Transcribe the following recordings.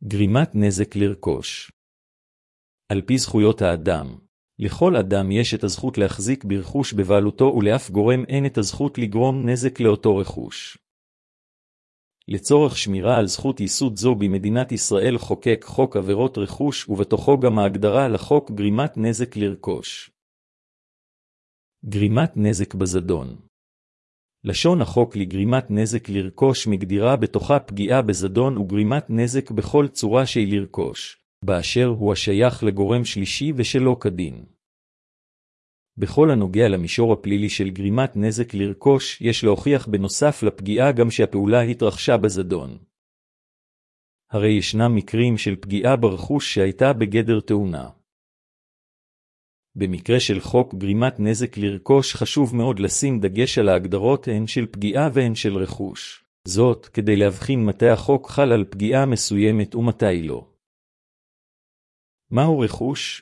גרימת נזק לרכוש. על פי זכויות האדם, לכל אדם יש את הזכות להחזיק ברכוש בבעלותו ולאף גורם אין את הזכות לגרום נזק לאותו רכוש. לצורך שמירה על זכות יסוד זו במדינת ישראל חוקק חוק עבירות רכוש ובתוכו גם ההגדרה לחוק גרימת נזק לרכוש. גרימת נזק בזדון. לשון החוק לגרימת נזק לרכוש מגדירה בתוכה פגיעה בזדון וגרימת נזק בכל צורה שהיא לרכוש, באשר הוא השייך לגורם שלישי ושלא כדין. בכל הנוגע למישור הפלילי של גרימת נזק לרכוש, יש להוכיח בנוסף לפגיעה גם שהפעולה התרחשה בזדון. הרי ישנם מקרים של פגיעה ברכוש שהייתה בגדר תאונה. במקרה של חוק גרימת נזק לרכוש חשוב מאוד לשים דגש על ההגדרות הן של פגיעה והן של רכוש. זאת כדי להבחין מתי החוק חל על פגיעה מסוימת ומתי לא. מהו רכוש?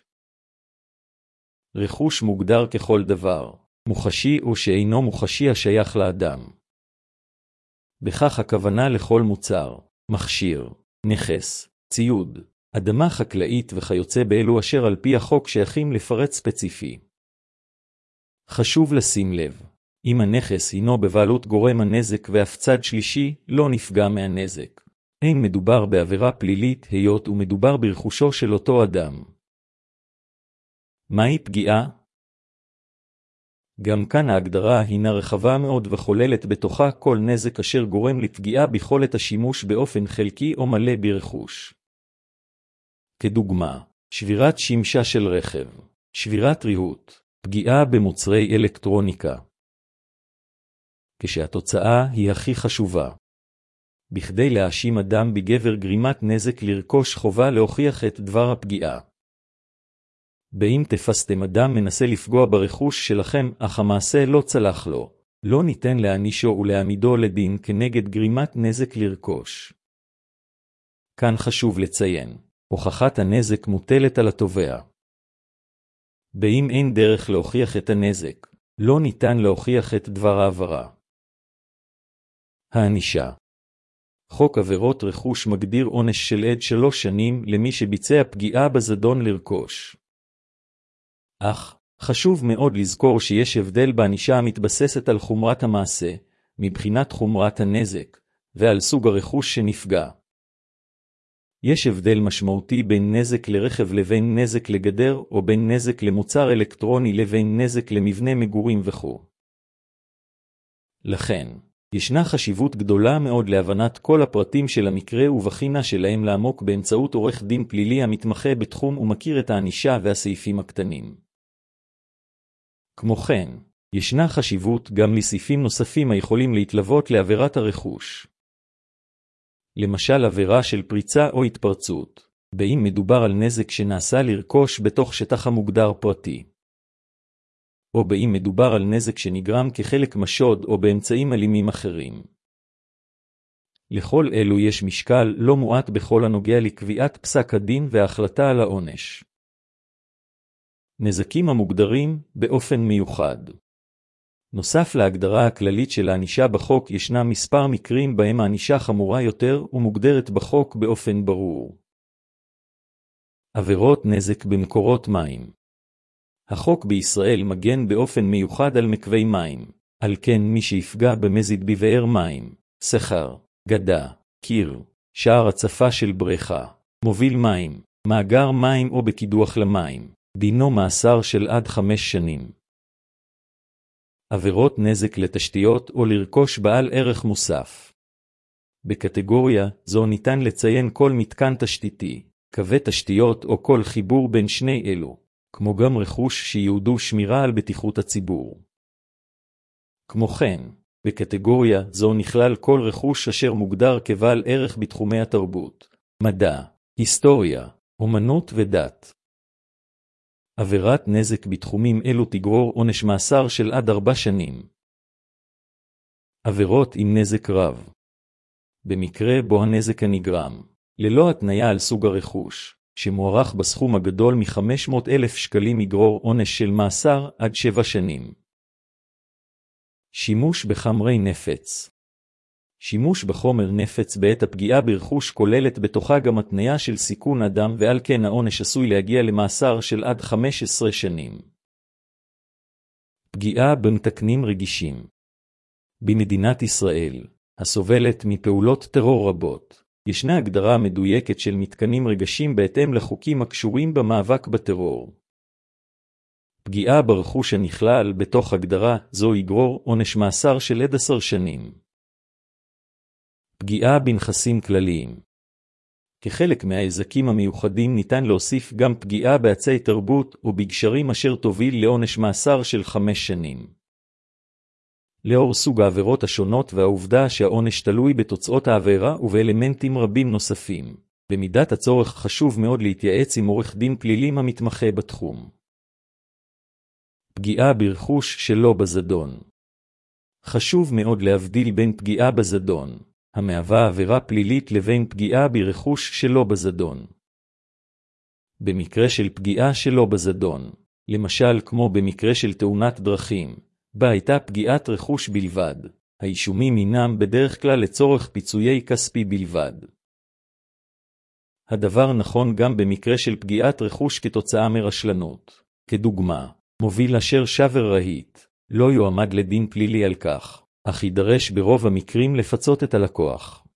רכוש מוגדר ככל דבר, מוחשי או שאינו מוחשי השייך לאדם. בכך הכוונה לכל מוצר, מכשיר, נכס, ציוד, אדמה חקלאית וכיוצא באלו אשר על פי החוק שייכים לפרט ספציפי. חשוב לשים לב, אם הנכס הינו בבעלות גורם הנזק ואף צד שלישי, לא נפגע מהנזק. אין מדובר בעבירה פלילית היות ומדובר ברכושו של אותו אדם. מהי פגיעה? גם כאן ההגדרה הינה רחבה מאוד וכוללת בתוכה כל נזק אשר גורם לפגיעה ביכולת השימוש באופן חלקי או מלא ברכוש. כדוגמה, שבירת שמשה של רכב, שבירת ריהוט, פגיעה במוצרי אלקטרוניקה. כשהתוצאה היא הכי חשובה. בכדי להאשים אדם בגבר גרימת נזק לרכוש חובה להוכיח את דבר הפגיעה. באם תפסתם אדם מנסה לפגוע ברכוש שלכם אך המעשה לא צלח לו, לא ניתן להענישו ולהעמידו לדין כנגד גרימת נזק לרכוש. כאן חשוב לציין, הוכחת הנזק מוטלת על התובע. באם אין דרך להוכיח את הנזק, לא ניתן להוכיח את דבר העבירה. הענישה. חוק עבירות רכוש מגדיר עונש של עד 3 שנים למי שביצע פגיעה בזדון לרכוש. אך, חשוב מאוד לזכור שיש הבדל בענישה המתבססת על חומרת המעשה, מבחינת חומרת הנזק, ועל סוג הרכוש שנפגע. יש הבדל משמעותי בין נזק לרכב לבין נזק לגדר, או בין נזק למוצר אלקטרוני לבין נזק למבנה מגורים וכו'. לכן, ישנה חשיבות גדולה מאוד להבנת כל הפרטים של המקרה ובחינה שלהם לעמוק באמצעות עורך דין פלילי המתמחה בתחום ומכיר את הענישה והסעיפים הקטנים. כמו כן, ישנה חשיבות גם לסעיפים נוספים היכולים להתלוות לעבירת הרכוש. למשל עבירה של פריצה או התפרצות, באם מדובר על נזק שנעשה לרכוש בתוך שטח המוגדר פרטי. או באם מדובר על נזק שנגרם כחלק משוד או באמצעים אלימים אחרים. לכל אלו יש משקל לא מועט בכל הנוגע לקביעת פסק הדין וההחלטה על העונש. נזקים המוגדרים באופן מיוחד. נוסף להגדרה הכללית של הענישה בחוק ישנם מספר מקרים בהם הענישה חמורה יותר ומוגדרת בחוק באופן ברור. עבירות נזק במקורות מים. החוק בישראל מגן באופן מיוחד על מקווי מים, על כן מי שיפגע במזיד בבאר מים, סכר, גדה, קיר, שער הצפה של בריכה, מוביל מים, מאגר מים או בקידוח למים, דינו מאסר של עד 5 שנים. עבירות נזק לתשתיות או לרכוש בעל ערך מוסף. בקטגוריה זו ניתן לציין כל מתקן תשתיתי, קווי תשתיות או כל חיבור בין שני אלו, כמו גם רכוש שיעודו שמירה על בטיחות הציבור. כמו כן, בקטגוריה זו נכלל כל רכוש אשר מוגדר כבעל ערך בתחומי התרבות, מדע, היסטוריה, אומנות ודת. עבירת נזק בתחומים אלו תגרור עונש מאסר של עד 4 שנים. עבירות עם נזק רב. במקרה בו הנזק הנגרם, ללא התניה על סוג הרכוש, שמוערך בסכום הגדול מ-500,000 שקלים יגרור עונש של מאסר עד 7 שנים. שימוש בחמרי נפץ. שימוש בחומר נפץ בעת הפגיעה ברכוש כוללת בתוכה גם התניה של סיכון אדם, ועל כן העונש עשוי להגיע למאסר של עד 15 שנים. פגיעה במתקנים רגישים. במדינת ישראל, הסובלת מפעולות טרור רבות, ישנה הגדרה מדויקת של מתקנים רגישים בהתאם לחוקים הקשורים במאבק בטרור. פגיעה ברכוש הנכלל בתוך הגדרה זו יגרור עונש מאסר של עד 10 שנים. פגיעה בנכסים כלליים. כחלק מההזקים המיוחדים ניתן להוסיף גם פגיעה בעצי תרבות או בגשרים אשר תוביל לעונש מאסר של 5 שנים. לאור סוג העבירות השונות והעובדה שהעונש תלוי בתוצאות העבירה ובאלמנטים רבים נוספים, במידת הצורך חשוב מאוד להתייעץ עם עורך דין פלילי המתמחה בתחום. פגיעה ברכוש שלא בזדון. חשוב מאוד להבדיל בין פגיעה בזדון, המהווה עבירה פלילית, לבין פגיעה ברכוש שלא בזדון. במקרה של פגיעה שלא בזדון, למשל כמו במקרה של תאונת דרכים, בה הייתה פגיעת רכוש בלבד, האישומים הינם בדרך כלל לצורך פיצויי כספי בלבד. הדבר נכון גם במקרה של פגיעת רכוש כתוצאה מרשלנות. כדוגמה, מוביל אשר שבר רהיט, לא יועמד לדין פלילי על כך, אך יידרש ברוב המקרים לפצות את הלקוח.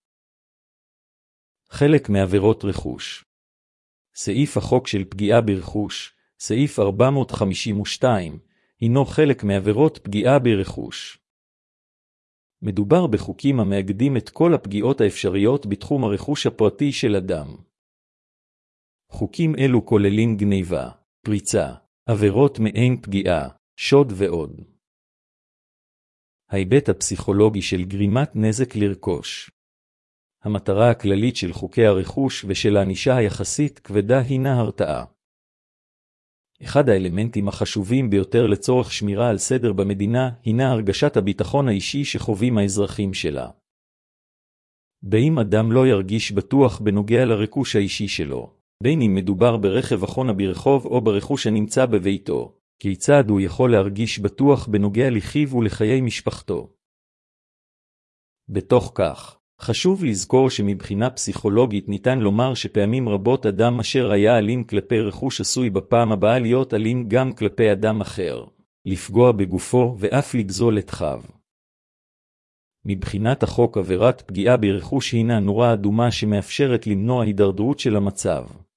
חלק מעבירות רכוש. סעיף החוק של פגיעה ברכוש, סעיף 452, הינו חלק מעבירות פגיעה ברכוש. מדובר בחוקים המאגדים את כל הפגיעות האפשריות בתחום הרכוש הפרטי של אדם. חוקים אלו כוללים גניבה, פריצה, עבירות מעין פגיעה, שוד ועוד. ההיבט הפסיכולוגי של גרימת נזק לרכוש. המטרה הכללית של חוקי הרכוש ושל הענישה היחסית כבדה הינה הרתעה. אחד האלמנטים החשובים ביותר לצורך שמירה על סדר במדינה הינה הרגשת הביטחון האישי שחווים האזרחים שלה. באם אדם לא ירגיש בטוח בנוגע לרכוש האישי שלו, בין אם מדובר ברכב החונה ברחוב או ברכוש הנמצא בביתו, כיצד הוא יכול להרגיש בטוח בנוגע לחיו ולחיי משפחתו? בתוך כך, חשוב לזכור שמבחינה פסיכולוגית ניתן לומר שפעמים רבות אדם אשר היה אלים כלפי רכוש עשוי בפעם הבאה להיות אלים גם כלפי אדם אחר, לפגוע בגופו ואף לגזול את חייו. מבחינת החוק, עבירת פגיעה ברכוש הינה נורה אדומה שמאפשרת למנוע הידרדרות של המצב.